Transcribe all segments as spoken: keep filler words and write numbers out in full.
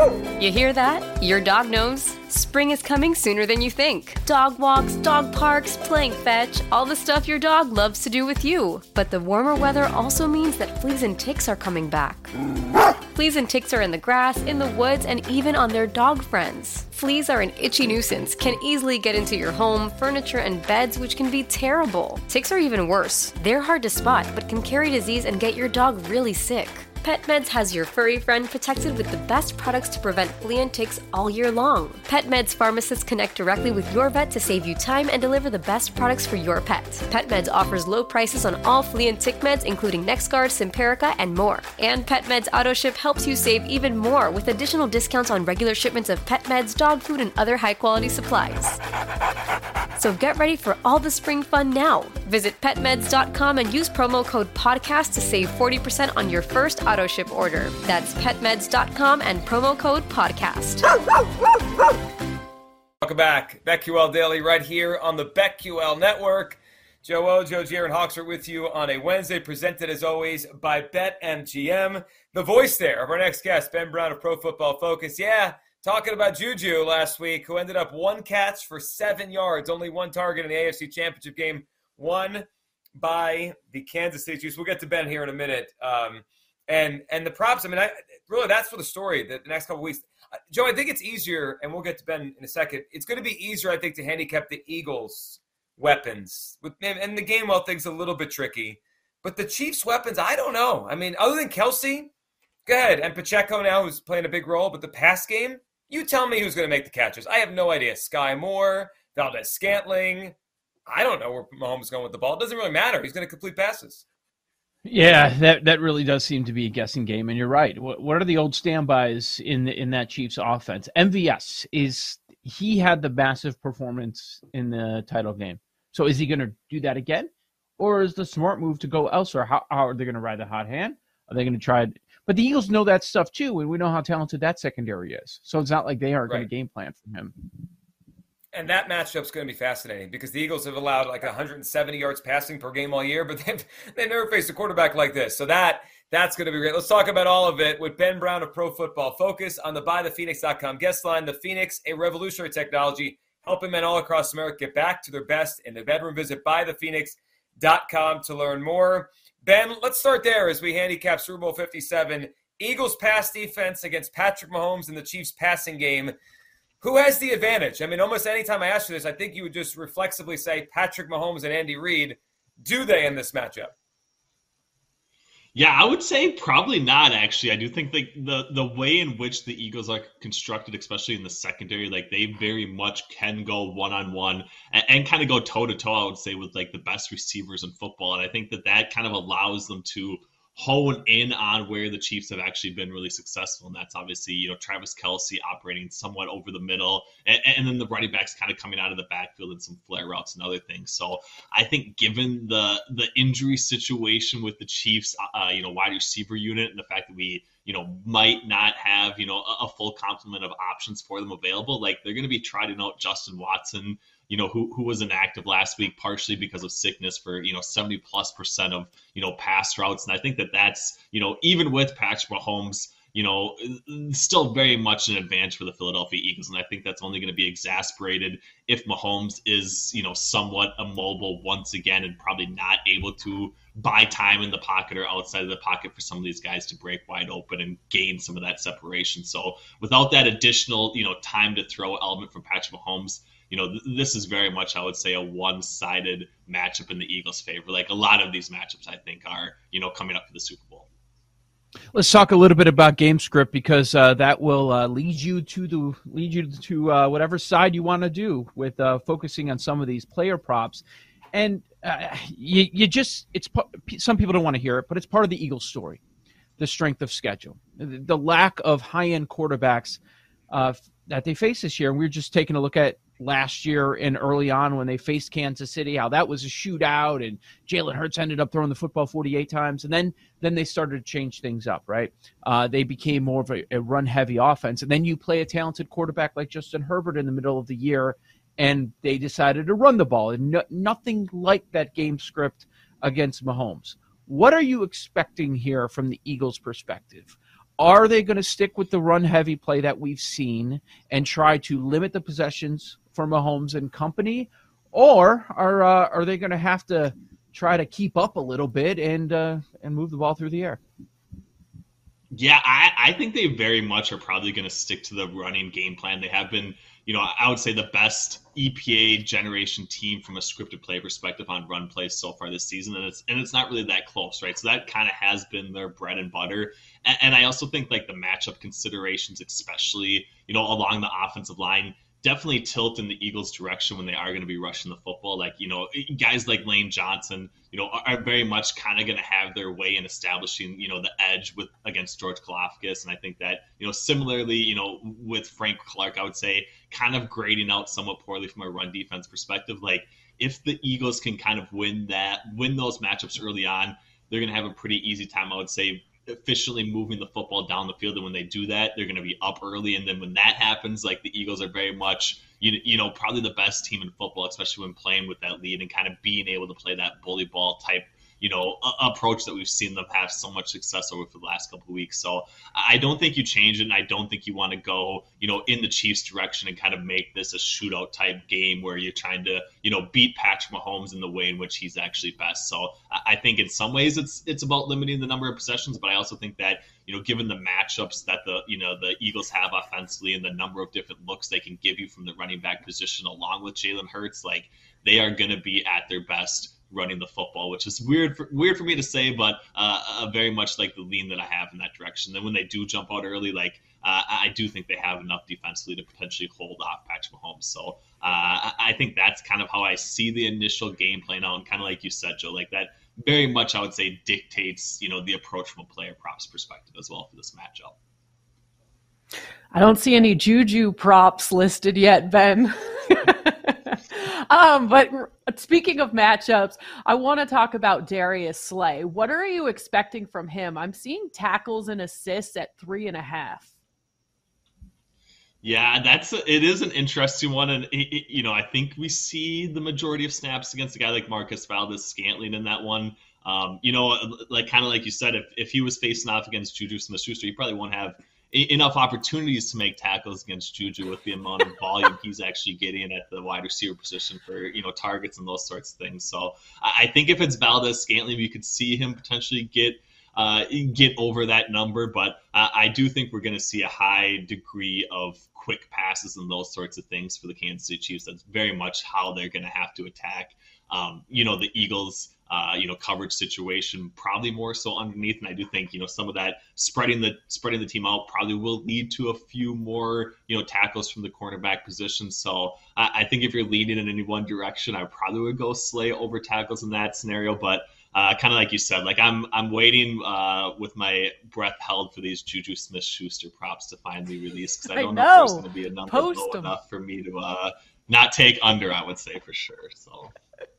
You hear that? Your dog knows. Spring is coming sooner than you think. Dog walks, dog parks, playing fetch, all the stuff your dog loves to do with you. But the warmer weather also means that fleas and ticks are coming back. Fleas and ticks are in the grass, in the woods, and even on their dog friends. Fleas are an itchy nuisance, can easily get into your home, furniture, and beds, which can be terrible. Ticks are even worse. They're hard to spot, but can carry disease and get your dog really sick. PetMeds has your furry friend protected with the best products to prevent flea and ticks all year long. PetMeds pharmacists connect directly with your vet to save you time and deliver the best products for your pet. PetMeds offers low prices on all flea and tick meds, including NexGard, Simparica, and more. And PetMeds AutoShip helps you save even more with additional discounts on regular shipments of pet meds, dog food, and other high-quality supplies. So get ready for all the spring fun now. Visit pet meds dot com and use promo code podcast to save forty percent on your first auto ship order. That's pet meds dot com and promo code podcast. Welcome back. BetQL Daily right here on the BetQL Network. Joe O, Joe G, and Hawks are with you on a Wednesday, presented as always by BetMGM. The voice there of our next guest, Ben Brown of Pro Football Focus. Yeah, talking about Juju last week, who ended up one catch for seven yards, only one target in the A F C Championship game, won by the Kansas City Chiefs. We'll get to Ben here in a minute. Um, and and the props, I mean, I, really, that's for the story the, the next couple of weeks. Uh, Joe, I think it's easier, and we'll get to Ben in a second. It's going to be easier, I think, to handicap the Eagles' weapons. With, and the Gainwell thing's a little bit tricky. But the Chiefs' weapons, I don't know. I mean, other than Kelsey, go ahead. And Pacheco now, who's playing a big role. But the pass game, you tell me who's going to make the catches. I have no idea. Sky Moore, Valdez Scantling. I don't know where Mahomes is going with the ball. It doesn't really matter. He's going to complete passes. Yeah, that, that really does seem to be a guessing game, and you're right. What, what are the old standbys in the, in that Chiefs offense? M V S, is he had the massive performance in the title game. So is he going to do that again? Or is the smart move to go elsewhere? How, how are they going to ride the hot hand? Are they going to try it? But the Eagles know that stuff too, and we know how talented that secondary is. So it's not like they aren't right. going to game plan for him. And that matchup's going to be fascinating because the Eagles have allowed like one hundred seventy yards passing per game all year, but they've, they've never faced a quarterback like this. So that that's going to be great. Let's talk about all of it with Ben Brown of Pro Football Focus on the buy the phoenix dot com guest line. The Phoenix, a revolutionary technology, helping men all across America get back to their best in the bedroom. Visit buy the phoenix dot com to learn more. Ben, let's start there as we handicap Super Bowl fifty-seven. Eagles pass defense against Patrick Mahomes in the Chiefs passing game. Who has the advantage? I mean, almost any time I ask you this, I think you would just reflexively say Patrick Mahomes and Andy Reid. Do they in this matchup? Yeah, I would say probably not, actually. I do think like the, the way in which the Eagles are constructed, especially in the secondary, like they very much can go one-on-one and, and kind of go toe-to-toe, I would say, with like the best receivers in football. And I think that that kind of allows them to hone in on where the Chiefs have actually been really successful. And that's obviously, you know, Travis Kelce operating somewhat over the middle, and, and then the running backs kind of coming out of the backfield and some flare routes and other things. So I think given the the injury situation with the Chiefs, uh, you know, wide receiver unit, and the fact that we, you know, might not have, you know, a, a full complement of options for them available, like they're going to be trying out Justin Watson, you know, who who was inactive last week, partially because of sickness, for, you know, seventy plus percent of, you know, pass routes. And I think that that's, you know, even with Patrick Mahomes, you know, still very much an advantage for the Philadelphia Eagles. And I think that's only going to be exasperated if Mahomes is, you know, somewhat immobile once again and probably not able to buy time in the pocket or outside of the pocket for some of these guys to break wide open and gain some of that separation. So without that additional, you know, time to throw element from Patrick Mahomes, you know, th- this is very much, I would say, a one-sided matchup in the Eagles' favor. Like a lot of these matchups, I think, are, you know, coming up for the Super Bowl. Let's talk a little bit about game script, because uh, that will uh, lead you to the lead you to uh, whatever side you want to do with uh, focusing on some of these player props. And uh, you, you just it's some people don't want to hear it, but it's part of the Eagles' story: the strength of schedule, the, the lack of high-end quarterbacks uh, that they face this year. And we're just taking a look at last year and early on when they faced Kansas City, how that was a shootout and Jalen Hurts ended up throwing the football forty-eight times. And then then they started to change things up, right? Uh, they became more of a, a run-heavy offense. And then you play a talented quarterback like Justin Herbert in the middle of the year, and they decided to run the ball. And no, nothing like that game script against Mahomes. What are you expecting here from the Eagles' perspective? Are they going to stick with the run-heavy play that we've seen and try to limit the possessions for Mahomes and company, or are uh, are they going to have to try to keep up a little bit and uh, and move the ball through the air? Yeah, I, I think they very much are probably going to stick to the running game plan. They have been, you know, I would say the best E P A generation team from a scripted play perspective on run plays so far this season, and it's and it's not really that close, right? So that kind of has been their bread and butter. And, and I also think like the matchup considerations, especially, you know, along the offensive line, definitely tilt in the Eagles' direction when they are going to be rushing the football. Like, you know, guys like Lane Johnson, you know, are very much kind of going to have their way in establishing, you know, the edge with against George Karlaftis. And I think that, you know, similarly, you know, with Frank Clark, I would say kind of grading out somewhat poorly from a run defense perspective. Like, if the Eagles can kind of win that, win those matchups early on, they're going to have a pretty easy time, I would say, efficiently moving the football down the field. And when they do that, they're going to be up early. And then when that happens, like, the Eagles are very much, you, you know, probably the best team in football, especially when playing with that lead and kind of being able to play that bully ball type, you know, a- approach that we've seen them have so much success over for the last couple of weeks. So I don't think you change it, and I don't think you want to go, you know, in the Chiefs' direction and kind of make this a shootout type game where you're trying to, you know, beat Patrick Mahomes in the way in which he's actually best. So I think in some ways it's it's about limiting the number of possessions, but I also think that, you know, given the matchups that the, you know, the Eagles have offensively and the number of different looks they can give you from the running back position along with Jalen Hurts, like, they are going to be at their best running the football, which is weird for, weird for me to say, but uh, uh, very much like the lean that I have in that direction. Then when they do jump out early, like, uh, I do think they have enough defensively to potentially hold off Patrick Mahomes. So uh, I think that's kind of how I see the initial game playing out. And kind of like you said, Joe, like that very much, I would say, dictates, you know, the approach from a player props perspective as well for this matchup. I don't see any Juju props listed yet, Ben. um, but speaking of matchups, I want to talk about Darius Slay. What are you expecting from him? I'm seeing tackles and assists at three and a half. Yeah, that's a, it is an interesting one, and it, it, you know, I think we see the majority of snaps against a guy like Marcus Valdes-Scantling in that one. Um, you know, like kind of like you said, if if he was facing off against Juju Smith-Schuster, he probably won't have enough opportunities to make tackles against Juju with the amount of volume he's actually getting at the wide receiver position for, you know, targets and those sorts of things. So I think if it's Valdes-Scantling, we could see him potentially get uh, get over that number. But uh, I do think we're going to see a high degree of quick passes and those sorts of things for the Kansas City Chiefs. That's very much how they're going to have to attack, um, you know, the Eagles' Uh, you know, coverage situation, probably more so underneath. And I do think, you know, some of that spreading the spreading the team out probably will lead to a few more, you know, tackles from the cornerback position. So I, I think if you're leaning in any one direction, I probably would go Slay over tackles in that scenario. But uh, kind of like you said, like I'm I'm waiting uh, with my breath held for these Juju Smith-Schuster props to finally release, because I don't I know. know if there's going to be a number Post low them. enough for me to uh, not take under, I would say, for sure. So.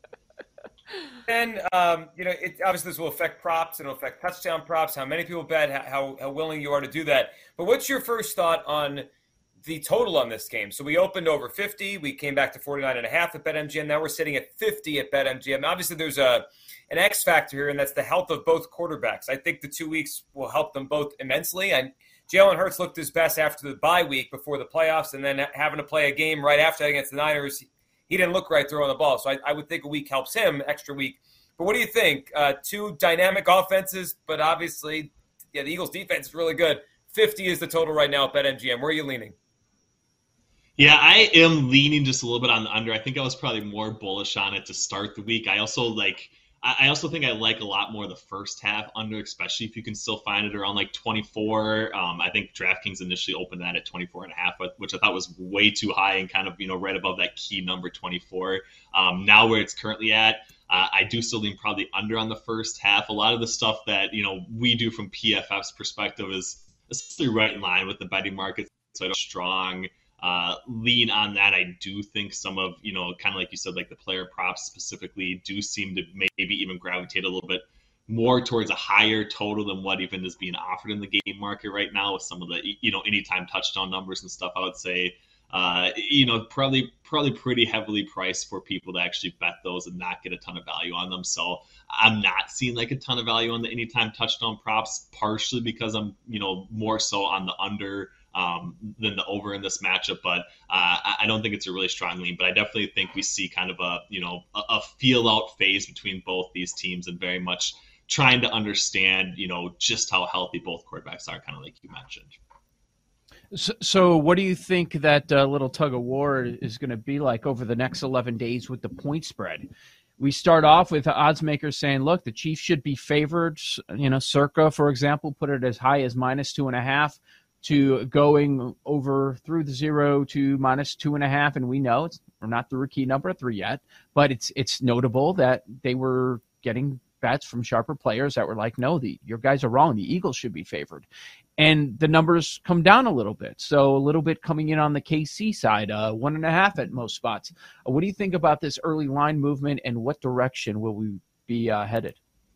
And, um, you know, it, obviously this will affect props. It'll affect touchdown props, how many people bet, how, how willing you are to do that. But what's your first thought on the total on this game? So we opened over fifty. We came back to forty-nine and a half at BetMGM. Now we're sitting at fifty at BetMGM. Obviously there's a an X factor here, and that's the health of both quarterbacks. I think the two weeks will help them both immensely. And Jalen Hurts looked his best after the bye week before the playoffs, and then having to play a game right after against the Niners. He didn't look right throwing the ball, so I, I would think a week helps him, extra week. But what do you think? Uh, two dynamic offenses, but obviously, yeah, the Eagles' defense is really good. fifty is the total right now at BetMGM. Where are you leaning? Yeah, I am leaning just a little bit on the under. I think I was probably more bullish on it to start the week. I also like – I also think I like a lot more the first half under, especially if you can still find it around like twenty-four. Um, I think DraftKings initially opened that at twenty-four and a half, which I thought was way too high and kind of, you know, right above that key number twenty-four. Um, now where it's currently at, uh, I do still lean probably under on the first half. A lot of the stuff that, you know, we do from P F F's perspective is essentially right in line with the betting market. So I don't strong Uh, lean on that. I do think some of, you know, kind of like you said, like the player props specifically do seem to maybe even gravitate a little bit more towards a higher total than what even is being offered in the game market right now with some of the, you know, anytime touchdown numbers and stuff. I would say uh, you know, probably probably pretty heavily priced for people to actually bet those and not get a ton of value on them. So I'm not seeing like a ton of value on the anytime touchdown props, partially because I'm, you know, more so on the under um, than the over in this matchup. But uh, I don't think it's a really strong lean, but I definitely think we see kind of a, you know, a, a feel out phase between both these teams and very much trying to understand, you know, just how healthy both quarterbacks are, kind of like you mentioned. So, so what do you think that uh, little tug of war is going to be like over the next eleven days with the point spread? We start off with the odds makers saying, look, the Chiefs should be favored. You know, Circa, for example, put it as high as minus two and a half to going over through the zero to minus two and a half. And we know it's we're not through a key number three yet, but it's it's notable that they were getting bets from sharper players that were like, no, the your guys are wrong. The Eagles should be favored. And the numbers come down a little bit. So a little bit coming in on the K C side, uh, one and a half at most spots. Uh, what do you think about this early line movement, and what direction will we be uh, headed?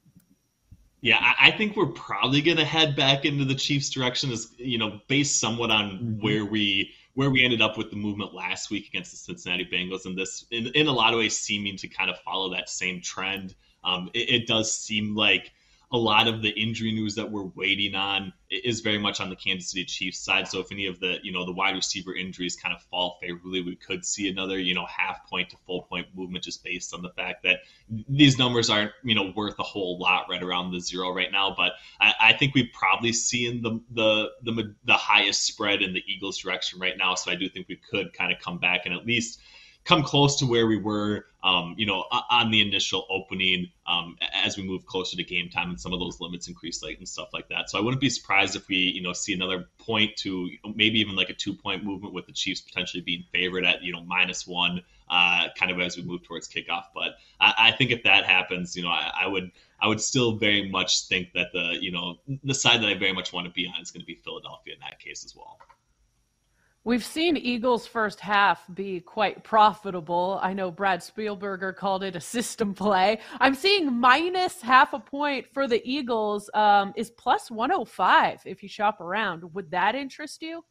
Yeah, I think we're probably going to head back into the Chiefs' direction, as you know, based somewhat on mm-hmm. where we where we ended up with the movement last week against the Cincinnati Bengals, and this, in, in a lot of ways, seeming to kind of follow that same trend. Um, it, it does seem like a lot of the injury news that we're waiting on is very much on the Kansas City Chiefs side. So if any of the, you know, the wide receiver injuries kind of fall favorably, we could see another, you know, half point to full point movement just based on the fact that these numbers aren't, you know, worth a whole lot right around the zero right now. But I, I think we probably see in the, the, the, the highest spread in the Eagles direction right now. So I do think we could kind of come back and at least come close to where we were, um, you know, on the initial opening um, as we move closer to game time and some of those limits increase late and stuff like that. So I wouldn't be surprised if we, you know, see another point to maybe even like a two point movement with the Chiefs potentially being favored at, you know, minus one uh, kind of as we move towards kickoff. But I, I think if that happens, you know, I, I would I would still very much think that the, you know, the side that I very much want to be on is going to be Philadelphia in that case as well. We've seen Eagles' first half be quite profitable. I know Brad Spielberger called it a system play. I'm seeing minus half a point for the Eagles um, is plus one oh five if you shop around. Would that interest you?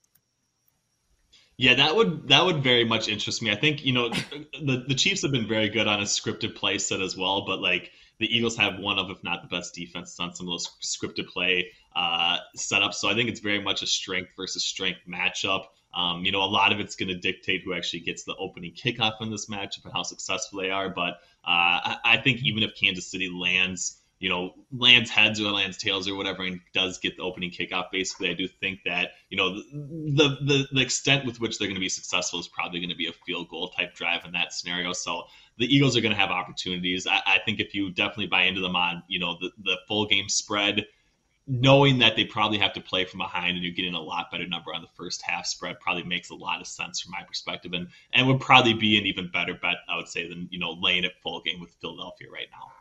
Yeah, that would that would very much interest me. I think, you know, the, the Chiefs have been very good on a scripted play set as well, but like the Eagles have one of, if not the best defense on some of those scripted play uh, setups. So I think it's very much a strength versus strength matchup. Um, you know, a lot of it's going to dictate who actually gets the opening kickoff in this matchup and how successful they are. But uh, I, I think even if Kansas City lands, you know, lands heads or lands tails or whatever, and does get the opening kickoff, basically, I do think that, you know, the the, the extent with which they're going to be successful is probably going to be a field goal type drive in that scenario. So the Eagles are going to have opportunities. I, I think if you definitely buy into them on, you know, the, the full game spread, knowing that they probably have to play from behind and you're getting a lot better number on the first half spread probably makes a lot of sense from my perspective, and and would probably be an even better bet, I would say, than, you know, laying it full game with Philadelphia right now.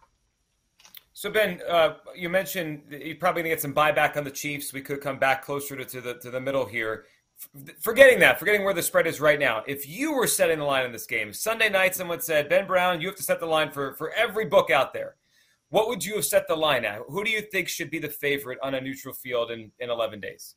So Ben, uh, you mentioned you're probably gonna get some buyback on the Chiefs. We could come back closer to, to the to the middle here. Forgetting that, forgetting where the spread is right now. If you were setting the line in this game Sunday night, someone said, Ben Brown, you have to set the line for for every book out there. What would you have set the line at? Who do you think should be the favorite on a neutral field in, in eleven days?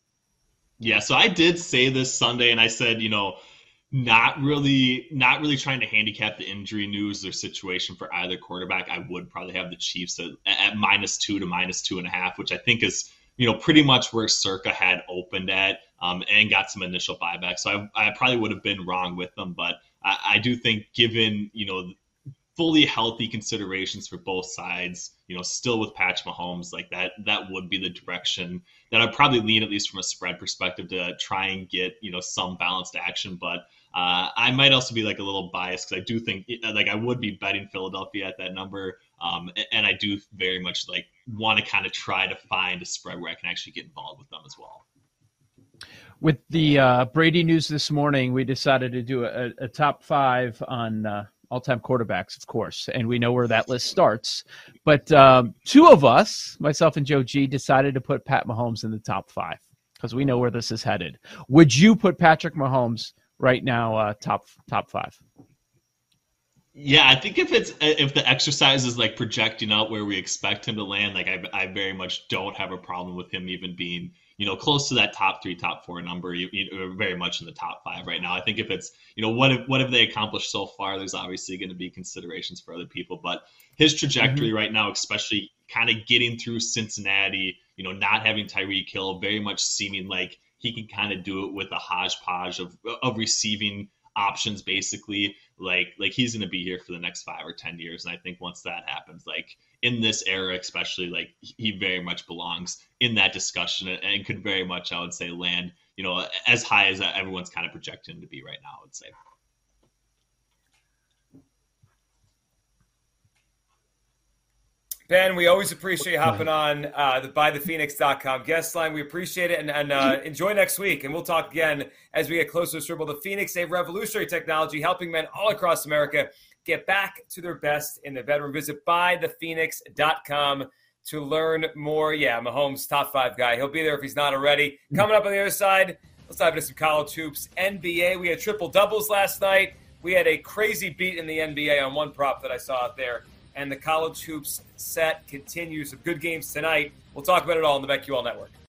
Yeah, so I did say this Sunday, and I said, you know, not really not really trying to handicap the injury news or situation for either quarterback. I would probably have the Chiefs at, at minus two to minus two and a half, which I think is, you know, pretty much where Circa had opened at um, and got some initial buyback. So I, I probably would have been wrong with them, but I, I do think given, you know, fully healthy considerations for both sides, you know, still with Patrick Mahomes, like that, that would be the direction that I'd probably lean, at least from a spread perspective, to try and get, you know, some balanced action. But uh, I might also be like a little biased because I do think like I would be betting Philadelphia at that number. Um, and I do very much like want to kind of try to find a spread where I can actually get involved with them as well. With the uh, Brady news this morning, we decided to do a, a top five on uh, all-time quarterbacks, of course, and we know where that list starts. But um, two of us, myself and Joe G, decided to put Pat Mahomes in the top five because we know where this is headed. Would you put Patrick Mahomes right now uh, top top five? Yeah, I think if it's if the exercise is like projecting out where we expect him to land, like I, I very much don't have a problem with him even being, you know, close to that top three, top four number, you, you very much in the top five right now. I think if it's, you know, what have, what have they accomplished so far? There's obviously going to be considerations for other people, but his trajectory mm-hmm. right now, especially kind of getting through Cincinnati, you know, not having Tyreek Hill, very much seeming like he can kind of do it with a hodgepodge of of receiving options, basically. Like, like he's going to be here for the next five or ten years. And I think once that happens, like in this era, especially, like he very much belongs in that discussion and, and could very much, I would say, land, you know, as high as everyone's kind of projecting him to be right now, I would say. Ben, we always appreciate hopping on uh, the buy the phoenix dot com guest line. We appreciate it, and, and uh, enjoy next week. And we'll talk again as we get closer to Super Bowl. The Phoenix, a revolutionary technology helping men all across America get back to their best in the bedroom. Visit buy the phoenix dot com to learn more. Yeah, Mahomes, top five guy. He'll be there if he's not already. Coming up on the other side, let's dive into some college hoops. N B A, we had triple doubles last night. We had a crazy beat in the N B A on one prop that I saw out there. And the college hoops set continues. Some good games tonight. We'll talk about it all on the BetQL Network.